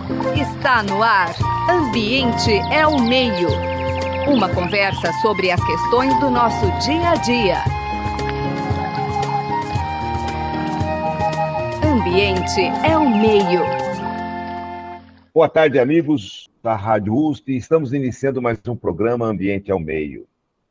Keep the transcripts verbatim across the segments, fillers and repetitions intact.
Está no ar. Ambiente é o meio. Uma conversa sobre as questões do nosso dia a dia. Ambiente é o meio. Boa tarde, amigos da Rádio U S P. Estamos iniciando mais um programa Ambiente é o Meio.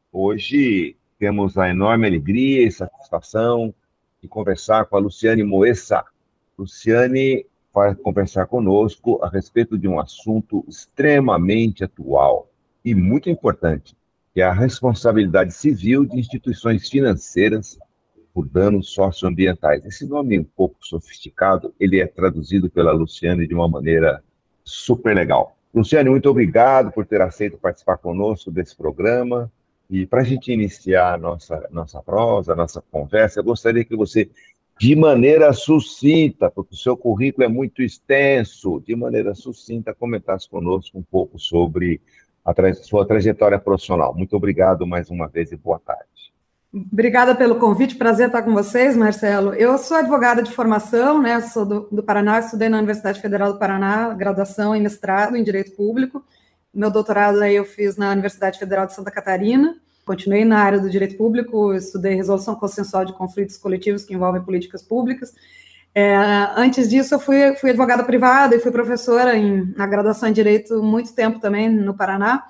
Hoje temos a enorme alegria e satisfação de conversar com a Luciane Moessa. Luciane vai conversar conosco a respeito de um assunto extremamente atual e muito importante, que é a responsabilidade civil de instituições financeiras por danos socioambientais. Esse nome um pouco sofisticado, ele é traduzido pela Luciane de uma maneira super legal. Luciane, muito obrigado por ter aceito participar conosco desse programa. E para a gente iniciar a nossa, nossa prosa, a nossa conversa, eu gostaria que você, de maneira sucinta, porque o seu currículo é muito extenso, de maneira sucinta, comentasse conosco um pouco sobre a tra- sua trajetória profissional. Muito obrigado mais uma vez e boa tarde. Obrigada pelo convite, prazer estar com vocês, Marcelo. Eu sou advogada de formação, né? Sou do, do Paraná, estudei na Universidade Federal do Paraná, graduação e mestrado em Direito Público. Meu doutorado aí eu fiz na Universidade Federal de Santa Catarina. Continuei na área do direito público, estudei resolução consensual de conflitos coletivos que envolvem políticas públicas. É, antes disso, eu fui, fui advogada privada e fui professora em, na graduação em Direito muito tempo também no Paraná.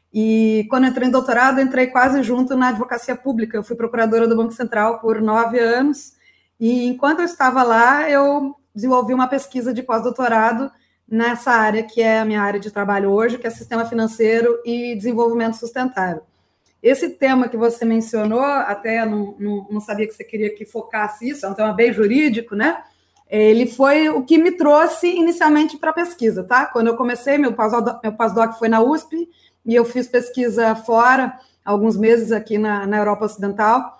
E quando entrei em doutorado, entrei quase junto na advocacia pública. Eu fui procuradora do Banco Central por nove anos. E enquanto eu estava lá, eu desenvolvi uma pesquisa de pós-doutorado nessa área que é a minha área de trabalho hoje, que é sistema financeiro e desenvolvimento sustentável. Esse tema que você mencionou, até não, não, não sabia que você queria que focasse isso, é um tema bem jurídico, né? Ele foi o que me trouxe inicialmente para a pesquisa, tá? Quando eu comecei, meu pós-doc, meu pós-doc foi na U S P, e eu fiz pesquisa fora, alguns meses aqui na, na Europa Ocidental,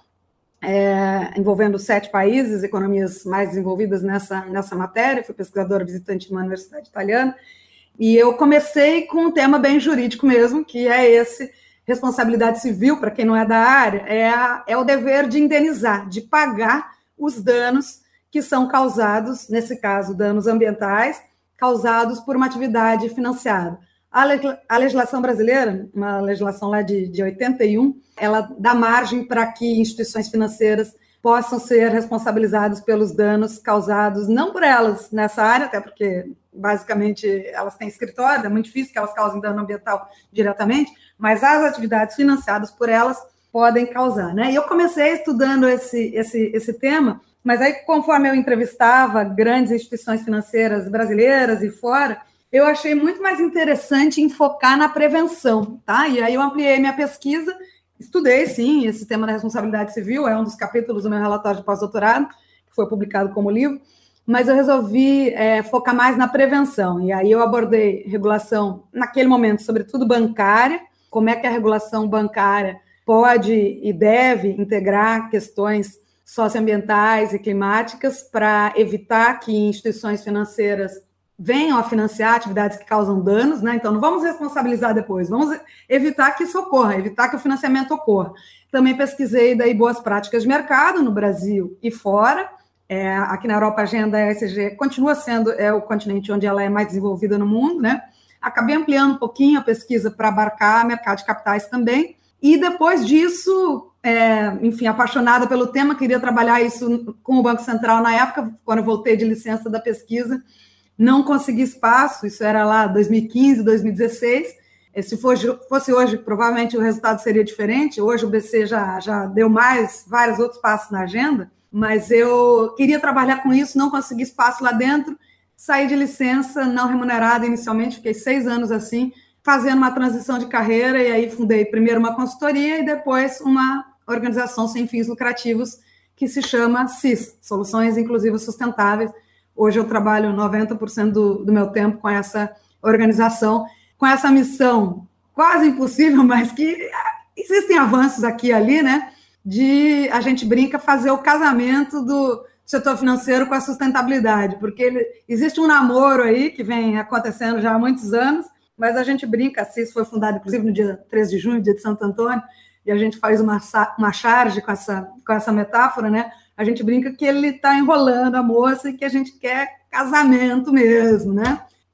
é, envolvendo sete países, economias mais desenvolvidas nessa, nessa matéria, fui pesquisadora visitante numa universidade italiana, e eu comecei com um tema bem jurídico mesmo, que é esse. Responsabilidade civil, para quem não é da área, é, a, é o dever de indenizar, de pagar os danos que são causados, nesse caso, danos ambientais, causados por uma atividade financiada. A, le, a legislação brasileira, uma legislação lá de, de oitenta e um, ela dá margem para que instituições financeiras possam ser responsabilizadas pelos danos causados, não por elas nessa área, até porque, basicamente, elas têm escritórios, é muito difícil que elas causem dano ambiental diretamente, mas as atividades financiadas por elas podem causar, né? E eu comecei estudando esse, esse, esse tema, mas aí, conforme eu entrevistava grandes instituições financeiras brasileiras e fora, eu achei muito mais interessante em focar na prevenção, tá? E aí eu ampliei minha pesquisa. Estudei, sim, esse tema da responsabilidade civil, é um dos capítulos do meu relatório de pós-doutorado, que foi publicado como livro, mas eu resolvi é, focar mais na prevenção, e aí eu abordei regulação, naquele momento, sobretudo bancária, como é que a regulação bancária pode e deve integrar questões socioambientais e climáticas para evitar que instituições financeiras venham a financiar atividades que causam danos, né? Então, não vamos responsabilizar depois, vamos evitar que isso ocorra, evitar que o financiamento ocorra. Também pesquisei daí boas práticas de mercado no Brasil e fora. É, aqui na Europa, a agenda E S G continua sendo é, o continente onde ela é mais desenvolvida no mundo, né? Acabei ampliando um pouquinho a pesquisa para abarcar mercado de capitais também. E depois disso, é, enfim, apaixonada pelo tema, queria trabalhar isso com o Banco Central na época, quando eu voltei de licença da pesquisa. Não consegui espaço, isso era lá dois mil e quinze, dois mil e dezesseis. Se fosse, fosse hoje, provavelmente o resultado seria diferente. Hoje o B C já, já deu mais, vários outros passos na agenda, mas eu queria trabalhar com isso, não consegui espaço lá dentro, saí de licença não remunerada inicialmente, fiquei seis anos assim, fazendo uma transição de carreira, e aí fundei primeiro uma consultoria e depois uma organização sem fins lucrativos que se chama C I S, Soluções Inclusivas Sustentáveis. Hoje eu trabalho noventa por cento do, do meu tempo com essa organização, com essa missão quase impossível, mas que existem avanços aqui e ali, né? De, a gente brinca, fazer o casamento do setor financeiro com a sustentabilidade, porque ele, existe um namoro aí que vem acontecendo já há muitos anos, mas a gente brinca, a C I S foi fundada, inclusive, no dia três de junho, dia de Santo Antônio, e a gente faz uma, uma charge com essa, com essa metáfora, né? A gente brinca que ele está enrolando a moça e que a gente quer casamento mesmo, né?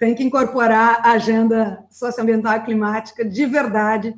tem que incorporar a agenda socioambiental e climática de verdade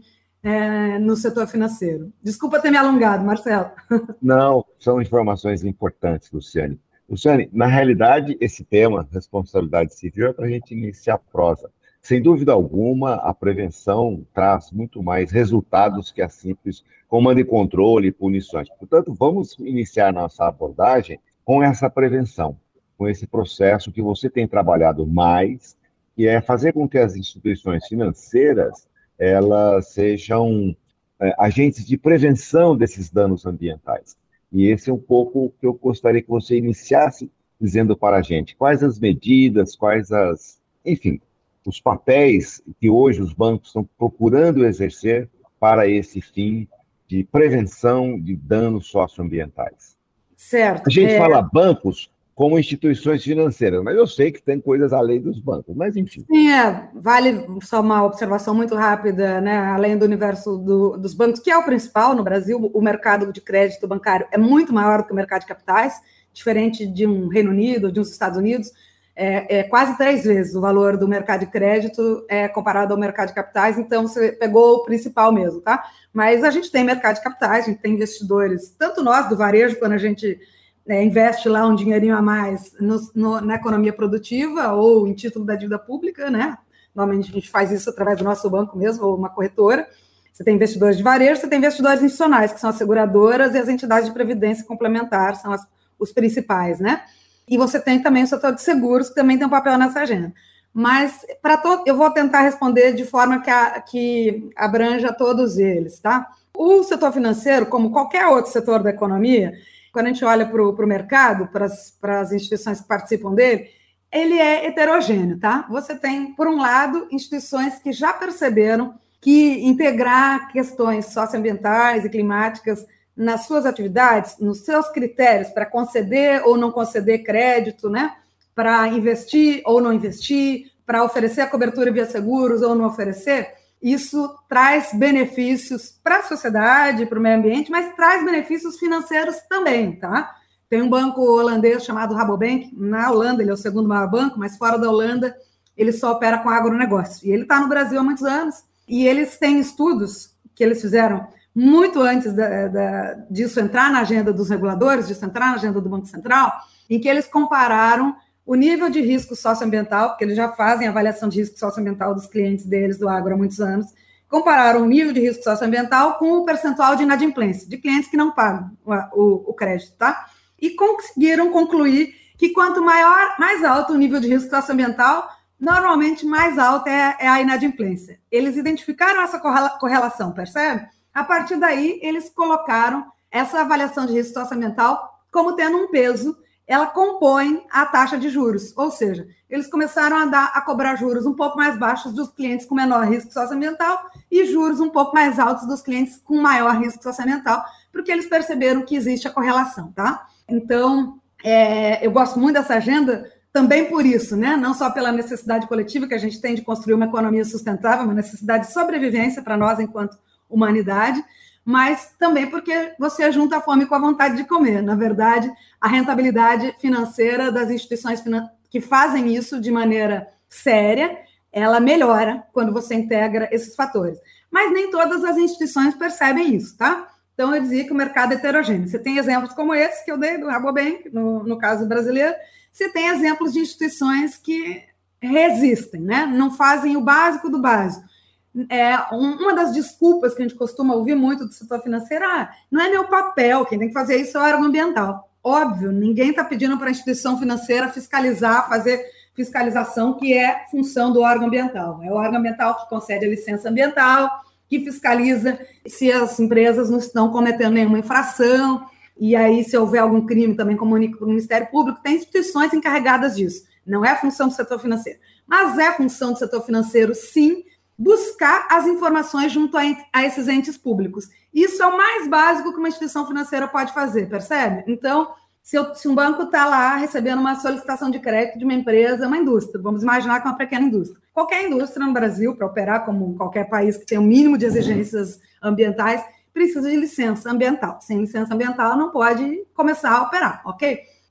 é, no setor financeiro. Desculpa ter me alongado, Marcelo. Não, são informações importantes, Luciane. Luciane, na realidade, esse tema, responsabilidade civil, é para a gente iniciar a prosa. Sem dúvida alguma, a prevenção traz muito mais resultados que a simples comando e controle e punições. Portanto, vamos iniciar nossa abordagem com essa prevenção, com esse processo que você tem trabalhado mais, que é fazer com que as instituições financeiras elas sejam é, agentes de prevenção desses danos ambientais. E esse é um pouco o que eu gostaria que você iniciasse dizendo para a gente. Quais as medidas, quais as... enfim, os papéis que hoje os bancos estão procurando exercer para esse fim de prevenção de danos socioambientais. Certo. A gente é... fala bancos como instituições financeiras, mas eu sei que tem coisas além dos bancos, mas enfim. Sim, é, vale só uma observação muito rápida, né? Além do universo do, dos bancos, que é o principal no Brasil, o mercado de crédito bancário é muito maior do que o mercado de capitais, diferente de um Reino Unido, de uns Estados Unidos, é, é quase três vezes o valor do mercado de crédito é comparado ao mercado de capitais, então você pegou o principal mesmo, tá? Mas a gente tem mercado de capitais, a gente tem investidores, tanto nós do varejo, quando a gente É, investe lá um dinheirinho a mais no, no, na economia produtiva ou em título da dívida pública, né? Normalmente a gente faz isso através do nosso banco mesmo, ou uma corretora. Você tem investidores de varejo, você tem investidores institucionais, que são as seguradoras, e as entidades de previdência complementar, são as, os principais, né? E você tem também o setor de seguros, que também tem um papel nessa agenda. Mas para todo, eu vou tentar responder de forma que, a, que abranja todos eles, tá? O setor financeiro, como qualquer outro setor da economia, quando a gente olha para o mercado, para as instituições que participam dele, ele é heterogêneo, tá? Você tem, por um lado, instituições que já perceberam que integrar questões socioambientais e climáticas nas suas atividades, nos seus critérios para conceder ou não conceder crédito, né? Para investir ou não investir, para oferecer a cobertura via seguros ou não oferecer, isso traz benefícios para a sociedade, para o meio ambiente, mas traz benefícios financeiros também, tá? Tem um banco holandês chamado Rabobank, na Holanda, ele é o segundo maior banco, mas fora da Holanda ele só opera com agronegócio. E ele está no Brasil há muitos anos, e eles têm estudos que eles fizeram muito antes da, da, disso entrar na agenda dos reguladores, disso entrar na agenda do Banco Central, em que eles compararam o nível de risco socioambiental, porque eles já fazem avaliação de risco socioambiental dos clientes deles do agro há muitos anos, compararam o nível de risco socioambiental com o percentual de inadimplência, de clientes que não pagam o, o crédito, tá? E conseguiram concluir que quanto maior, mais alto o nível de risco socioambiental, normalmente mais alta é, é a inadimplência. Eles identificaram essa correlação, percebe? A partir daí, eles colocaram essa avaliação de risco socioambiental como tendo um peso, ela compõe a taxa de juros, ou seja, eles começaram a, dar, a cobrar juros um pouco mais baixos dos clientes com menor risco socioambiental e juros um pouco mais altos dos clientes com maior risco socioambiental, porque eles perceberam que existe a correlação, tá? Então, é, eu gosto muito dessa agenda também por isso, né? Não só pela necessidade coletiva que a gente tem de construir uma economia sustentável, uma necessidade de sobrevivência para nós enquanto humanidade, mas também porque você junta a fome com a vontade de comer. Na verdade, a rentabilidade financeira das instituições que fazem isso de maneira séria, ela melhora quando você integra esses fatores. Mas nem todas as instituições percebem isso, tá? Então, eu dizia que o mercado é heterogêneo. Você tem exemplos como esse que eu dei do Rabobank, no, no caso brasileiro, você tem exemplos de instituições que resistem, né? Não fazem o básico do básico. É, uma das desculpas que a gente costuma ouvir muito do setor financeiro, ah, não é meu papel, quem tem que fazer isso é o órgão ambiental. Óbvio, ninguém está pedindo para a instituição financeira fiscalizar, fazer fiscalização, que é função do órgão ambiental. É o órgão ambiental que concede a licença ambiental, que fiscaliza se as empresas não estão cometendo nenhuma infração, e aí, se houver algum crime, também comunica para o Ministério Público. Tem instituições encarregadas disso. Não é função do setor financeiro. Mas é função do setor financeiro, sim, buscar as informações junto a, a esses entes públicos. Isso é o mais básico que uma instituição financeira pode fazer, percebe? Então, se, eu, se um banco está lá recebendo uma solicitação de crédito de uma empresa, uma indústria, vamos imaginar que é uma pequena indústria. Qualquer indústria no Brasil, para operar como qualquer país que tem um mínimo de exigências ambientais, precisa de licença ambiental. Sem licença ambiental, não pode começar a operar, ok?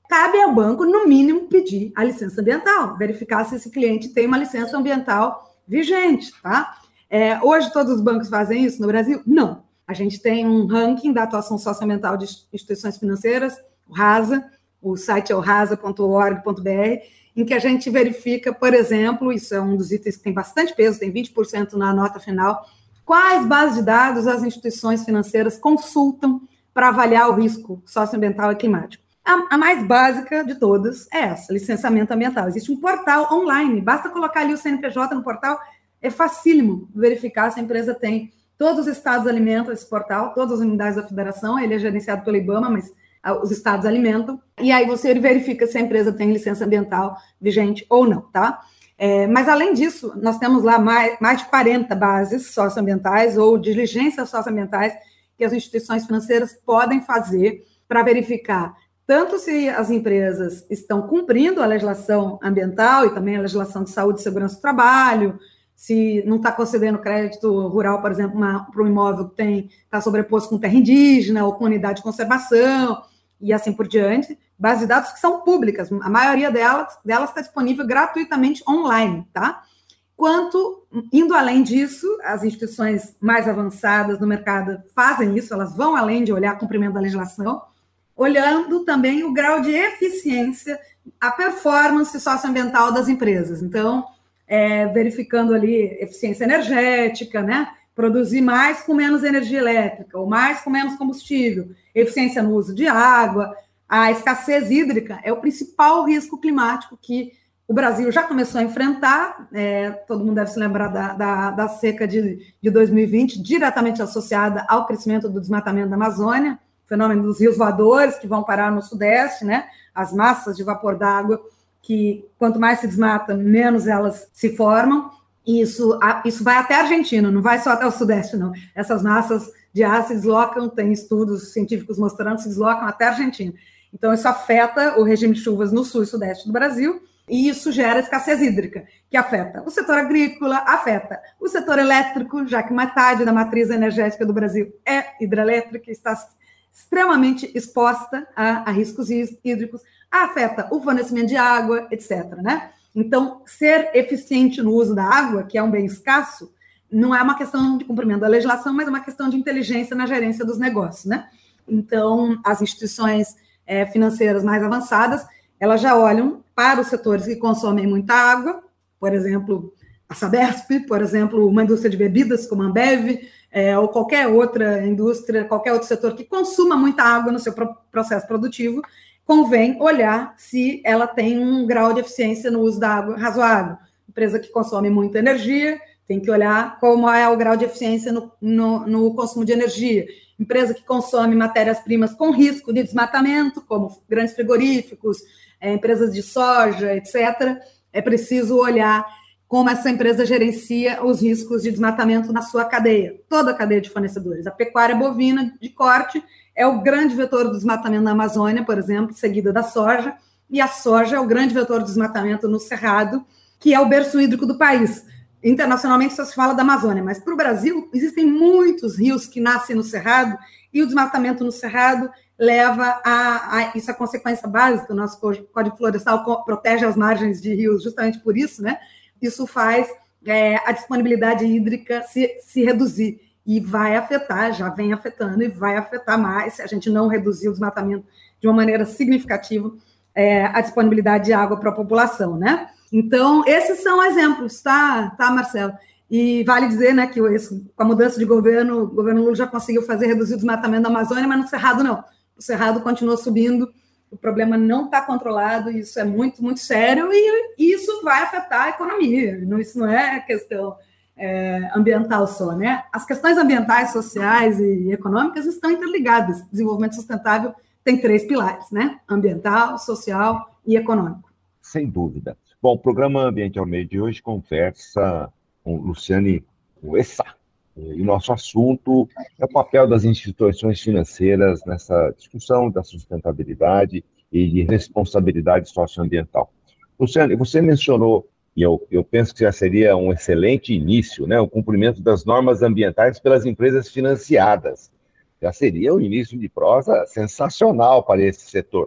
cabe ao banco, no mínimo, pedir a licença ambiental, verificar se esse cliente tem uma licença ambiental vigente, tá? É, hoje todos os bancos fazem isso no Brasil? Não. A gente tem um ranking da atuação socioambiental de instituições financeiras, o RASA, o site é o rasa ponto org ponto b r, em que a gente verifica, por exemplo, isso é um dos itens que tem bastante peso, tem vinte por cento na nota final, quais bases de dados as instituições financeiras consultam para avaliar o risco socioambiental e climático. A, a mais básica de todas é essa, licenciamento ambiental. Existe um portal online, basta colocar ali o C N P J no portal, é facílimo verificar se a empresa tem. Todos os estados alimentam esse portal, todas as unidades da federação, ele é gerenciado pelo IBAMA, mas os estados alimentam, e aí você verifica se a empresa tem licença ambiental vigente ou não, tá? É, mas, além disso, nós temos lá mais, mais de quarenta bases socioambientais ou diligências socioambientais que as instituições financeiras podem fazer para verificar tanto se as empresas estão cumprindo a legislação ambiental e também a legislação de saúde e segurança do trabalho, se não está concedendo crédito rural, por exemplo, para um imóvel que tem, está sobreposto com terra indígena ou com unidade de conservação, e assim por diante, bases de dados que são públicas, a maioria delas, delas está disponível gratuitamente online, tá? Quanto, indo além disso, as instituições mais avançadas no mercado fazem isso, elas vão além de olhar o cumprimento da legislação, olhando também o grau de eficiência, a performance socioambiental das empresas. Então, é, verificando ali eficiência energética, né? Produzir mais com menos energia elétrica, ou mais com menos combustível, eficiência no uso de água, a escassez hídrica é o principal risco climático que o Brasil já começou a enfrentar, é, todo mundo deve se lembrar da, da, da seca de, de dois mil e vinte, diretamente associada ao crescimento do desmatamento da Amazônia, fenômeno dos rios voadores que vão parar no Sudeste, né? As massas de vapor d'água, que quanto mais se desmata, menos elas se formam, e isso, isso vai até a Argentina, não vai só até o Sudeste, não. Essas massas de ar se deslocam, tem estudos científicos mostrando, se deslocam até a Argentina. Então, isso afeta o regime de chuvas no sul e sudeste do Brasil, e isso gera escassez hídrica, que afeta o setor agrícola, afeta o setor elétrico, já que metade da matriz energética do Brasil é hidrelétrica, está extremamente exposta a, a riscos hídricos, afeta o fornecimento de água, etcétera, né? Então, ser eficiente no uso da água, que é um bem escasso, não é uma questão de cumprimento da legislação, mas é uma questão de inteligência na gerência dos negócios, né? Então, as instituições é, financeiras mais avançadas, elas já olham para os setores que consomem muita água, por exemplo, a Sabesp, por exemplo, uma indústria de bebidas como a Ambev, é, ou qualquer outra indústria, qualquer outro setor que consuma muita água no seu processo produtivo, convém olhar se ela tem um grau de eficiência no uso da água razoável. Empresa que consome muita energia, tem que olhar como é o grau de eficiência no, no, no consumo de energia. Empresa que consome matérias-primas com risco de desmatamento, como grandes frigoríficos, é, empresas de soja, etcétera, é preciso olhar como essa empresa gerencia os riscos de desmatamento na sua cadeia, toda a cadeia de fornecedores. A pecuária bovina de corte é o grande vetor do desmatamento na Amazônia, por exemplo, seguida da soja, e a soja é o grande vetor do desmatamento no Cerrado, que é o berço hídrico do país. Internacionalmente só se fala da Amazônia, mas para o Brasil existem muitos rios que nascem no Cerrado, e o desmatamento no Cerrado leva a, a isso é a consequência básica. O nosso Código Florestal protege as margens de rios justamente por isso, né? Isso faz é, a disponibilidade hídrica se, se reduzir, e vai afetar, já vem afetando, e vai afetar mais se a gente não reduzir o desmatamento de uma maneira significativa, é, a disponibilidade de água para a população, né? Então, esses são exemplos, tá, tá, Marcelo? E vale dizer, né, que esse, com a mudança de governo, o governo Lula já conseguiu fazer reduzir o desmatamento da Amazônia, mas no Cerrado não. O Cerrado continua subindo, o problema não está controlado, e isso é muito, muito sério, e isso vai afetar a economia. Não, isso não é questão é, ambiental só, né? As questões ambientais, sociais e econômicas estão interligadas. Desenvolvimento sustentável tem três pilares, né? Ambiental, social e econômico. Sem dúvida. Bom, o programa Ambiente ao Meio de hoje conversa com Luciane Uessa. E o nosso assunto é o papel das instituições financeiras nessa discussão da sustentabilidade e de responsabilidade socioambiental. Luciane, você mencionou, e eu, eu penso que já seria um excelente início, né, o cumprimento das normas ambientais pelas empresas financiadas. Já seria um início de prosa sensacional para esse setor.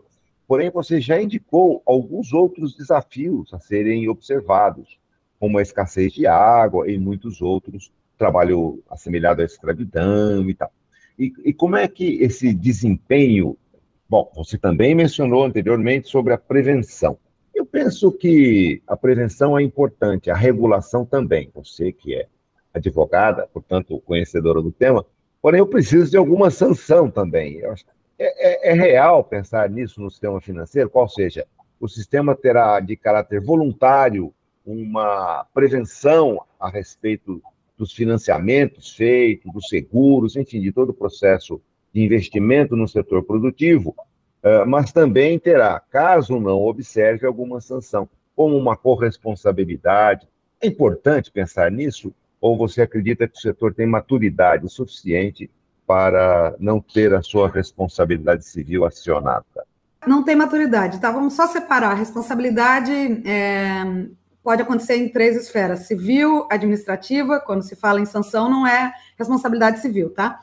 porém você já indicou alguns outros desafios a serem observados, como a escassez de água e muitos outros, trabalho assemelhado à escravidão e tal. E, e como é que esse desempenho... Bom, você também mencionou anteriormente sobre a prevenção. Eu penso que a prevenção é importante, a regulação também. Você que é advogada, portanto, conhecedora do tema, porém eu preciso de alguma sanção também. Eu acho, é, é, é real pensar nisso no sistema financeiro? Qual seja, o sistema terá de caráter voluntário uma prevenção a respeito dos financiamentos feitos, dos seguros, enfim, de todo o processo de investimento no setor produtivo, mas também terá, caso não observe, alguma sanção, como uma corresponsabilidade. É importante pensar nisso? Ou você acredita que o setor tem maturidade suficiente para não ter a sua responsabilidade civil acionada? Não tem maturidade, tá? Vamos só separar. A responsabilidade é, pode acontecer em três esferas: civil, administrativa. Quando se fala em sanção, não é responsabilidade civil, tá?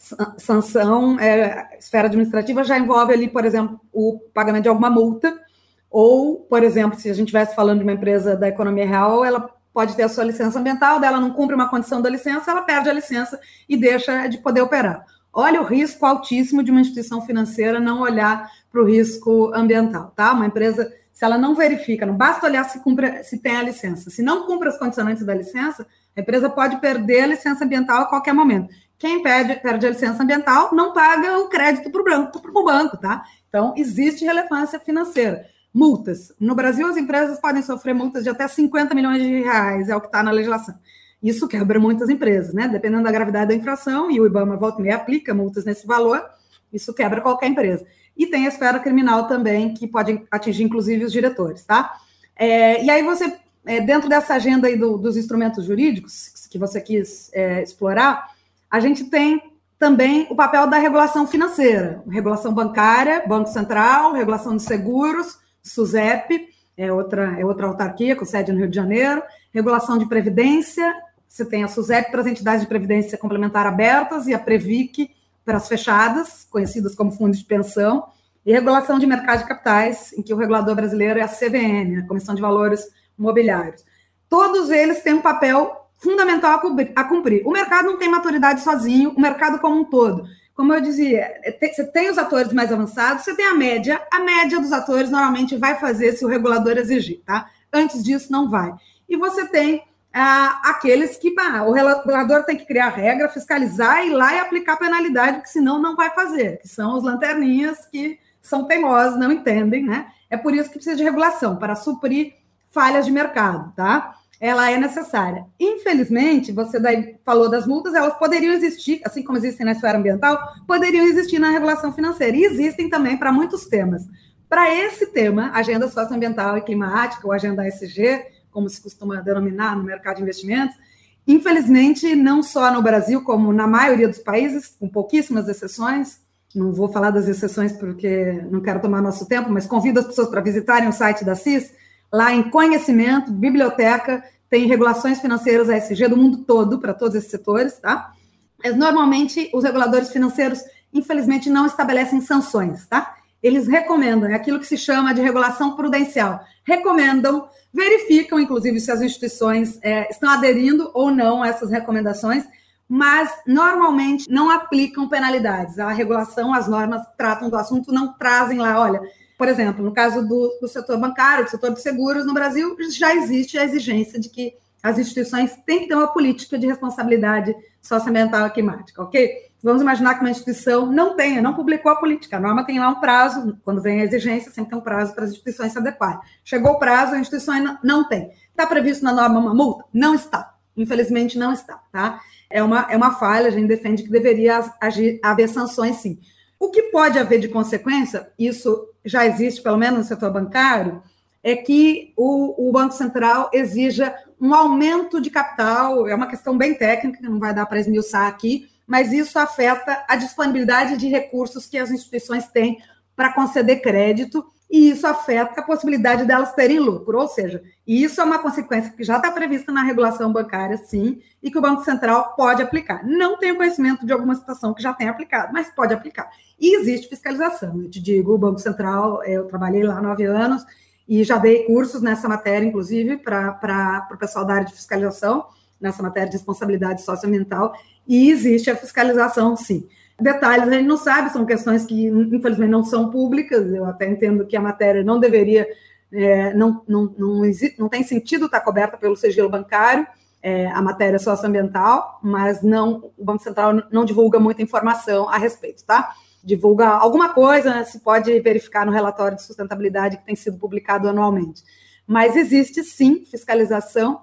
Sanção, é, esfera administrativa já envolve ali, por exemplo, o pagamento de alguma multa, ou, por exemplo, se a gente estivesse falando de uma empresa da economia real, ela pode ter a sua licença ambiental, dela não cumpre uma condição da licença, ela perde a licença e deixa de poder operar. Olha o risco altíssimo de uma instituição financeira não olhar para o risco ambiental, tá? Uma empresa, se ela não verifica, não basta olhar se, cumpre, se tem a licença, se não cumpre as condicionantes da licença, a empresa pode perder a licença ambiental a qualquer momento. Quem perde, perde a licença ambiental não paga o crédito para o banco, para o banco, tá? Então, existe relevância financeira. Multas. No Brasil, as empresas podem sofrer multas de até cinquenta milhões de reais, é o que está na legislação. Isso quebra muitas empresas, né? Dependendo da gravidade da infração, e o IBAMA volta e meia aplica multas nesse valor, isso quebra qualquer empresa. E tem a esfera criminal também, que pode atingir, inclusive, os diretores, tá? É, e aí você, é, dentro dessa agenda aí do, dos instrumentos jurídicos que você quis é, explorar, a gente tem também o papel da regulação financeira, regulação bancária, Banco Central, regulação de seguros, SUSEP, é outra, é outra autarquia com sede no Rio de Janeiro, regulação de previdência, você tem a SUSEP para as entidades de previdência complementar abertas e a Previc para as fechadas, conhecidas como fundos de pensão, e regulação de mercado de capitais, em que o regulador brasileiro é a C V M, a Comissão de Valores Mobiliários. Todos eles têm um papel fundamental a cumprir. O mercado não tem maturidade sozinho, o mercado como um todo. Como eu dizia, você tem os atores mais avançados, você tem a média, a média dos atores normalmente vai fazer se o regulador exigir, tá? Antes disso, não vai. E você tem ah, aqueles que ah, o regulador tem que criar regra, fiscalizar, ir lá e aplicar penalidade, porque senão não vai fazer, que são os lanterninhas que são teimosos, não entendem, né? É por isso que precisa de regulação, para suprir falhas de mercado, tá? Ela é necessária. Infelizmente, você daí falou das multas, elas poderiam existir, assim como existem na esfera ambiental, poderiam existir na regulação financeira, e existem também para muitos temas. Para esse tema, agenda socioambiental e climática, ou agenda E S G, como se costuma denominar no mercado de investimentos, infelizmente, não só no Brasil, como na maioria dos países, com pouquíssimas exceções, não vou falar das exceções porque não quero tomar nosso tempo, mas convido as pessoas para visitarem o site da C I S. Lá em conhecimento, biblioteca, tem regulações financeiras A S G do mundo todo, para todos esses setores, tá? Mas, normalmente, os reguladores financeiros, infelizmente, não estabelecem sanções, tá? Eles recomendam, é aquilo que se chama de regulação prudencial. Recomendam, verificam, inclusive, se as instituições é, estão aderindo ou não a essas recomendações, mas, normalmente, não aplicam penalidades. A regulação, as normas tratam do assunto, não trazem lá, olha... Por exemplo, no caso do, do setor bancário, do setor de seguros, no Brasil já existe a exigência de que as instituições têm que ter uma política de responsabilidade socioambiental e climática, ok? Vamos imaginar que uma instituição não tenha, não publicou a política, a norma tem lá um prazo, quando vem a exigência, sempre tem um prazo para as instituições se adequarem. Chegou o prazo, a instituição não tem. Está previsto na norma uma multa? Não está. Infelizmente, não está, tá? É uma, é uma falha, a gente defende que deveria agir, haver sanções, sim. O que pode haver de consequência, isso já existe, pelo menos no setor bancário, é que o, o Banco Central exija um aumento de capital, é uma questão bem técnica, que não vai dar para esmiuçar aqui, mas isso afeta a disponibilidade de recursos que as instituições têm para conceder crédito, e isso afeta a possibilidade delas terem lucro, ou seja, isso é uma consequência que já está prevista na regulação bancária, sim, e que o Banco Central pode aplicar. Não tenho conhecimento de alguma situação que já tenha aplicado, mas pode aplicar. E existe fiscalização, eu te digo, o Banco Central, eu trabalhei lá há nove anos, e já dei cursos nessa matéria, inclusive, para o pessoal da área de fiscalização, nessa matéria de responsabilidade socioambiental, e existe a fiscalização, sim. Detalhes a gente não sabe, são questões que, infelizmente, não são públicas, eu até entendo que a matéria não deveria, é, não, não, não, existe, não tem sentido estar coberta pelo sigilo bancário, é, a matéria socioambiental, mas não, o Banco Central não divulga muita informação a respeito, tá? Divulga alguma coisa, né, se pode verificar no relatório de sustentabilidade que tem sido publicado anualmente. Mas existe, sim, fiscalização.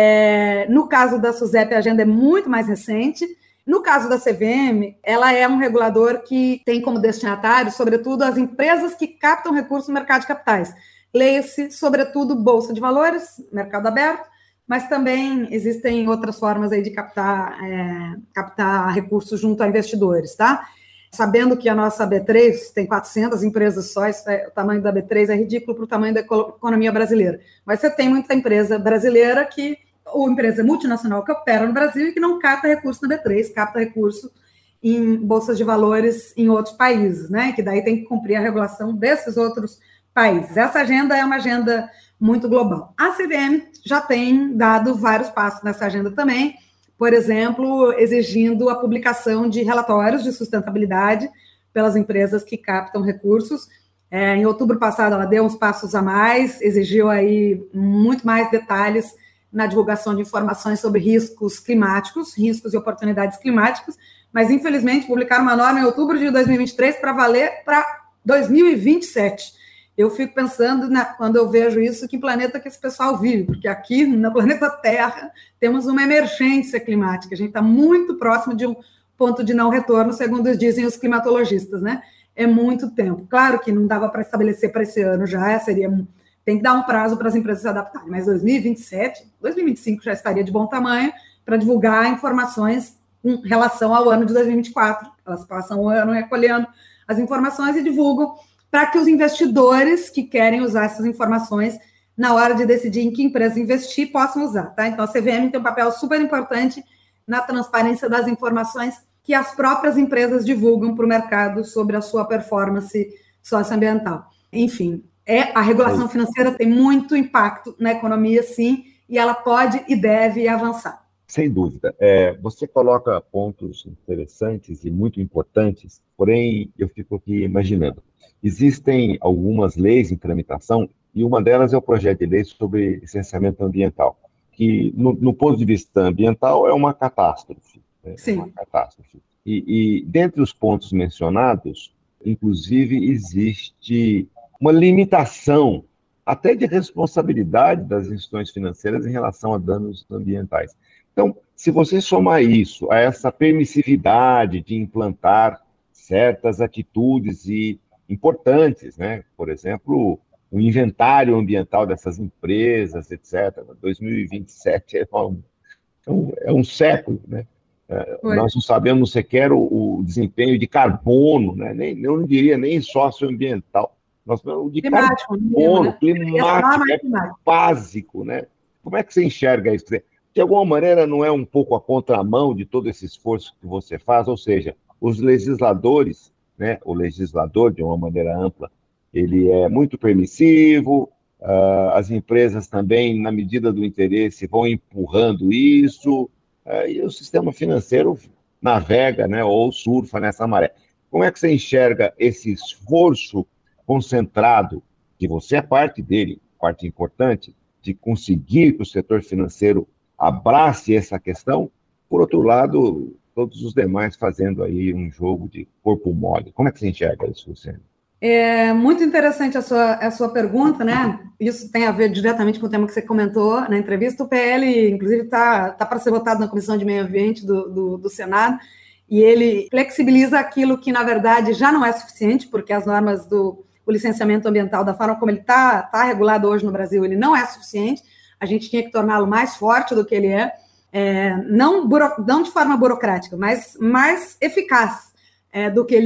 É, no caso da SUSEP, a agenda é muito mais recente. No caso da C V M, ela é um regulador que tem como destinatário, sobretudo, as empresas que captam recursos no mercado de capitais. Leia-se, sobretudo, Bolsa de Valores, mercado aberto, mas também existem outras formas aí de captar, é, captar recursos junto a investidores, tá? Sabendo que a nossa B três tem quatrocentas empresas só, isso é, o tamanho da B três é ridículo para o tamanho da economia brasileira. Mas você tem muita empresa brasileira que, ou empresa multinacional que opera no Brasil e que não capta recurso na B três, capta recurso em bolsas de valores em outros países, né? Que daí tem que cumprir a regulação desses outros países. Essa agenda é uma agenda muito global. A C V M já tem dado vários passos nessa agenda também, por exemplo, exigindo a publicação de relatórios de sustentabilidade pelas empresas que captam recursos. É, em outubro passado, ela deu uns passos a mais, exigiu aí muito mais detalhes na divulgação de informações sobre riscos climáticos, riscos e oportunidades climáticas, mas, infelizmente, publicaram uma norma em outubro de dois mil e vinte e três para valer para dois mil e vinte e sete. Eu fico pensando, na, quando eu vejo isso, que planeta que esse pessoal vive, porque aqui, no planeta Terra, temos uma emergência climática. A gente está muito próximo de um ponto de não retorno, segundo dizem os climatologistas, né? É muito tempo. Claro que não dava para estabelecer para esse ano já, seria, tem que dar um prazo para as empresas se adaptarem, mas dois mil e vinte e sete, dois mil e vinte e cinco já estaria de bom tamanho para divulgar informações em relação ao ano de dois mil e vinte e quatro. Elas passam o ano recolhendo as informações e divulgam para que os investidores que querem usar essas informações na hora de decidir em que empresa investir possam usar, tá? Então, a C V M tem um papel super importante na transparência das informações que as próprias empresas divulgam para o mercado sobre a sua performance socioambiental. Enfim, é, a regulação financeira tem muito impacto na economia, sim, e ela pode e deve avançar. Sem dúvida. É, você coloca pontos interessantes e muito importantes, porém, eu fico aqui imaginando. Existem algumas leis em tramitação, e uma delas é o projeto de lei sobre licenciamento ambiental, que, no, no ponto de vista ambiental, é uma catástrofe. Né? Sim. É uma catástrofe. E, e, dentre os pontos mencionados, inclusive, existe uma limitação, até de responsabilidade das instituições financeiras em relação a danos ambientais. Então, se você somar isso a essa permissividade de implantar certas atitudes e importantes, né? Por exemplo, o inventário ambiental dessas empresas, etcétera. dois mil e vinte e sete é um, é um, é um século, né? É, nós não sabemos sequer o, o desempenho de carbono, né? Nem, eu não diria nem socioambiental, nós o de climático, carbono, né? climático, é climático. Básico, né? Como é que você enxerga isso? De alguma maneira, não é um pouco a contramão de todo esse esforço que você faz? Ou seja, os legisladores, né, o legislador, de uma maneira ampla, ele é muito permissivo, uh, as empresas também, na medida do interesse, vão empurrando isso, uh, e o sistema financeiro navega, né, ou surfa nessa maré. Como é que você enxerga esse esforço concentrado, que você é parte dele, parte importante, de conseguir que o setor financeiro abrace essa questão, por outro lado, todos os demais fazendo aí um jogo de corpo mole. Como é que você enxerga isso, Luciane? É muito interessante a sua, a sua pergunta, né? Isso tem a ver diretamente com o tema que você comentou na entrevista. O P L, inclusive, está tá para ser votado na Comissão de Meio Ambiente do, do, do Senado, e ele flexibiliza aquilo que, na verdade, já não é suficiente, porque as normas do o licenciamento ambiental, da forma como ele está tá regulado hoje no Brasil, ele não é suficiente. A gente tinha que torná-lo mais forte do que ele é, é não, buro, não de forma burocrática, mas mais eficaz é, do que ele é.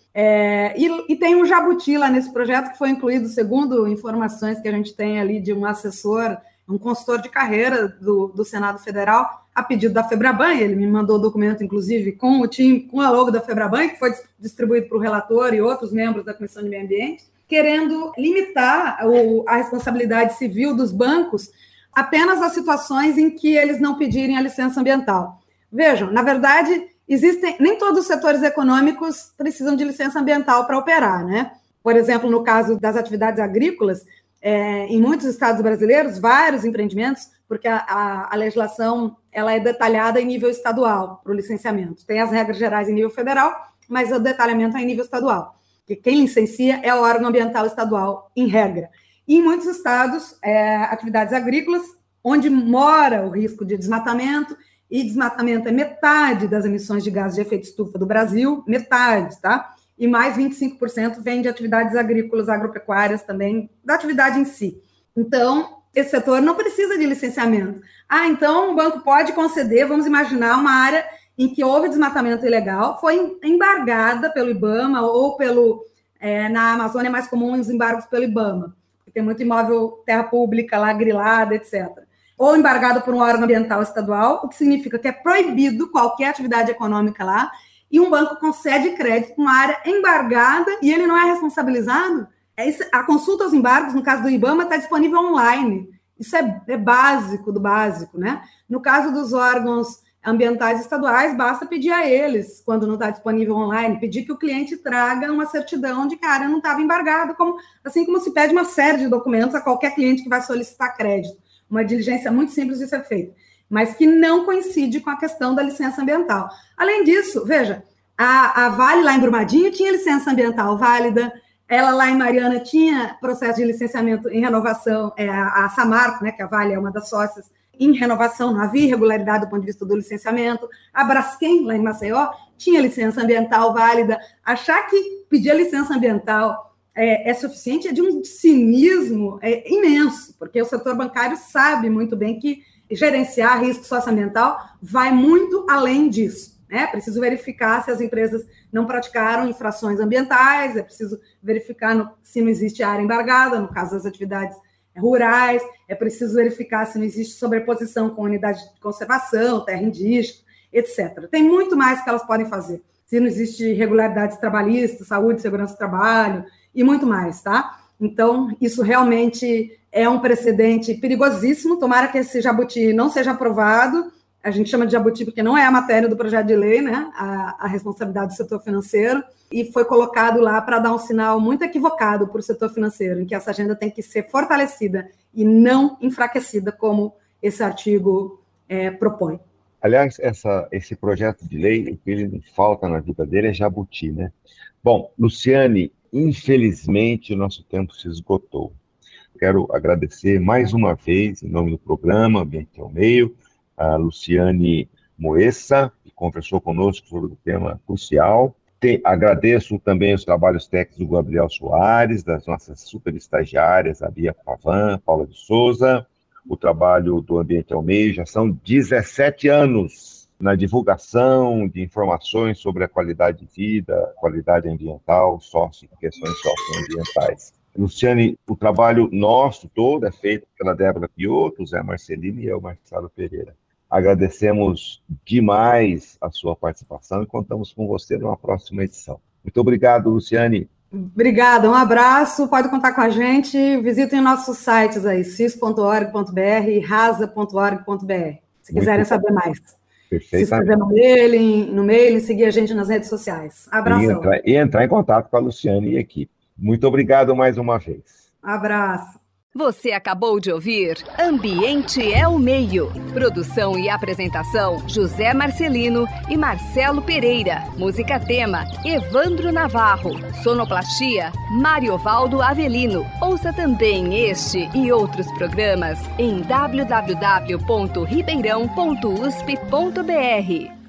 É, e, e tem um jabuti lá nesse projeto que foi incluído, segundo informações que a gente tem ali de um assessor, um consultor de carreira do, do Senado Federal, a pedido da Febraban. Ele me mandou o documento, inclusive, com o time, com a logo da Febraban, que foi distribuído para o relator e outros membros da Comissão de Meio Ambiente, querendo limitar o, a responsabilidade civil dos bancos apenas às situações em que eles não pedirem a licença ambiental. Vejam, na verdade, existem, nem todos os setores econômicos precisam de licença ambiental para operar, né? Por exemplo, no caso das atividades agrícolas, é, em muitos estados brasileiros, vários empreendimentos, porque a, a, a legislação ela é detalhada em nível estadual para o licenciamento. Tem as regras gerais em nível federal, mas o detalhamento é em nível estadual. Que quem licencia é o órgão ambiental estadual, em regra. E em muitos estados, é, atividades agrícolas, onde mora o risco de desmatamento, e desmatamento é metade das emissões de gases de efeito estufa do Brasil, metade, tá? E mais vinte e cinco por cento vem de atividades agrícolas, agropecuárias também, da atividade em si. Então, esse setor não precisa de licenciamento. Ah, então o banco pode conceder, vamos imaginar uma área em que houve desmatamento ilegal, foi embargada pelo IBAMA ou pelo... É, na Amazônia é mais comum os embargos pelo IBAMA, porque tem muito imóvel, terra pública lá, grilada, etcétera. Ou embargado por um órgão ambiental estadual, o que significa que é proibido qualquer atividade econômica lá, e um banco concede crédito para uma área embargada e ele não é responsabilizado. É isso, a consulta aos embargos, no caso do IBAMA, está disponível online. Isso é, é básico do básico, né? No caso dos órgãos ambientais estaduais, basta pedir a eles, quando não está disponível online, pedir que o cliente traga uma certidão de que a área não estava embargada, como, assim como se pede uma série de documentos a qualquer cliente que vai solicitar crédito. Uma diligência muito simples de ser feita, mas que não coincide com a questão da licença ambiental. Além disso, veja, a, a Vale lá em Brumadinho tinha licença ambiental válida, ela lá em Mariana tinha processo de licenciamento em renovação, é, a, a Samarco, né, que a Vale é uma das sócias, em renovação, não havia irregularidade do ponto de vista do licenciamento. A Braskem, lá em Maceió, tinha licença ambiental válida. Achar que pedir a licença ambiental é, é suficiente é de um cinismo é, imenso, porque o setor bancário sabe muito bem que gerenciar risco socioambiental vai muito além disso. É preciso verificar se as empresas não praticaram infrações ambientais, é preciso verificar no, se não existe área embargada, no caso das atividades rurais, é preciso verificar se não existe sobreposição com unidade de conservação, terra indígena, etcétera. Tem muito mais que elas podem fazer. Se não existe irregularidades trabalhistas, saúde, segurança do trabalho e muito mais, tá? Então, isso realmente é um precedente perigosíssimo. Tomara que esse jabuti não seja aprovado. A gente chama de jabuti porque não é a matéria do projeto de lei, né? A, a responsabilidade do setor financeiro, e foi colocado lá para dar um sinal muito equivocado para o setor financeiro, em que essa agenda tem que ser fortalecida e não enfraquecida, como esse artigo é, propõe. Aliás, essa, esse projeto de lei, o que ele falta na vida dele é jabuti, né? Bom, Luciane, infelizmente o nosso tempo se esgotou. Quero agradecer mais uma vez, em nome do programa Ambiente ao Meio, a Luciane Moessa, que conversou conosco sobre o tema crucial. Tem, agradeço também os trabalhos técnicos do Gabriel Soares, das nossas super estagiárias, a Bia Pavan, Paula de Souza, o trabalho do Ambiente ao Meio. Já são dezessete anos na divulgação de informações sobre a qualidade de vida, qualidade ambiental, sócio, questões socioambientais. Luciane, o trabalho nosso todo é feito pela Débora Piotto, o Zé Marcelino e eu, Marcelo Pereira. Agradecemos demais a sua participação e contamos com você numa próxima edição. Muito obrigado, Luciane. Obrigada, um abraço, pode contar com a gente, visitem nossos sites aí, cis ponto org ponto br e rasa ponto org ponto br, se Muito quiserem bom. saber mais. Perfeito. Se inscrever no mailing, no mailing, seguir a gente nas redes sociais. Abração. E entrar, e entrar em contato com a Luciane e a equipe. Muito obrigado mais uma vez. Abraço. Você acabou de ouvir Ambiente é o Meio. Produção e apresentação, José Marcelino e Marcelo Pereira. Música tema, Evandro Navarro. Sonoplastia, Mariovaldo Avelino. Ouça também este e outros programas em w w w ponto ribeirão ponto u s p ponto b r.